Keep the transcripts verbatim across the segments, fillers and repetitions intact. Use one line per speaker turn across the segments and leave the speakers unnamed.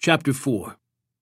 Chapter four.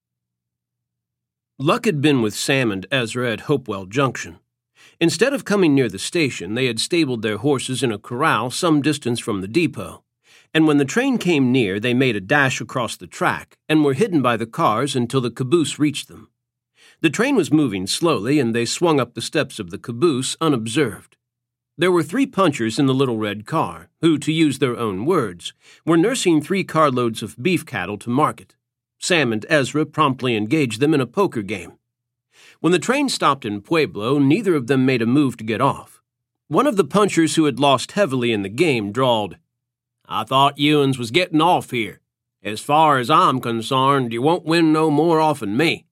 Luck had been with Sam and Ezra at Hopewell Junction. Instead of coming near the station, they had stabled their horses in a corral some distance from the depot, and when the train came near, they made a dash across the track and were hidden by the cars until the caboose reached them. The train was moving slowly, and they swung up the steps of the caboose unobserved. There were three punchers in the little red car, who, to use their own words, were nursing three carloads of beef cattle to market. Sam and Ezra promptly engaged them in a poker game. When the train stopped in Pueblo, neither of them made a move to get off. One of the punchers who had lost heavily in the game drawled, "I thought Ewins was getting off here. As far as I'm concerned, you won't win no more off'n me."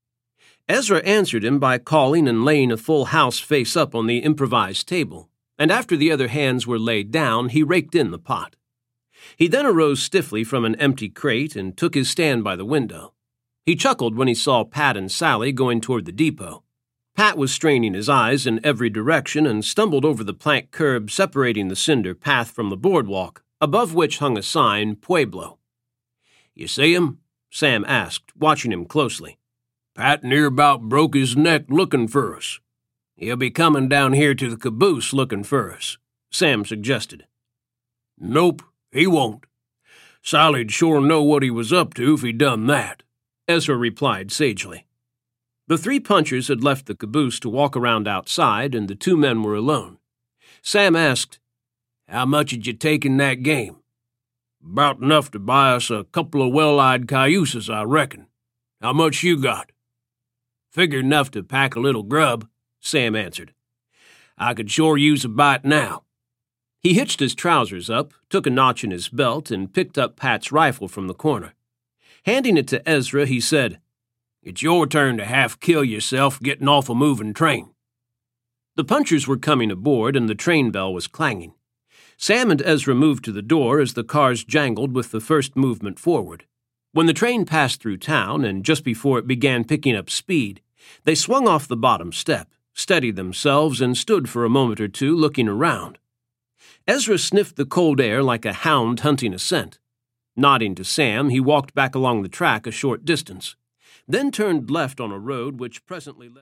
Ezra answered him by calling and laying a full house face up on the improvised table, and after the other hands were laid down, he raked in the pot. He then arose stiffly from an empty crate and took his stand by the window. He chuckled when he saw Pat and Sally going toward the depot. Pat was straining his eyes in every direction and stumbled over the plank curb separating the cinder path from the boardwalk, above which hung a sign, Pueblo. "You see him?" Sam asked, watching him closely. "Pat near about broke his neck looking for us. He'll be coming down here to the caboose looking for us," Sam suggested. "Nope, he won't. Sally'd sure know what he was up to if he done that," Ezra replied sagely. The three punchers had left the caboose to walk around outside, and the two men were alone. Sam asked, "How much had you take in that game?" "About enough to buy us a couple of well-eyed cayuses, I reckon. How much you got?" "Figured enough to pack a little grub," Sam answered. "I could sure use a bite now." He hitched his trousers up, took a notch in his belt, and picked up Pat's rifle from the corner. Handing it to Ezra, he said, "It's your turn to half-kill yourself getting off a moving train." The punchers were coming aboard, and the train bell was clanging. Sam and Ezra moved to the door as the cars jangled with the first movement forward. When the train passed through town, and just before it began picking up speed, they swung off the bottom step, steadied themselves, and stood for a moment or two looking around. Ezra sniffed the cold air like a hound hunting a scent. Nodding to Sam, he walked back along the track a short distance, then turned left on a road which presently led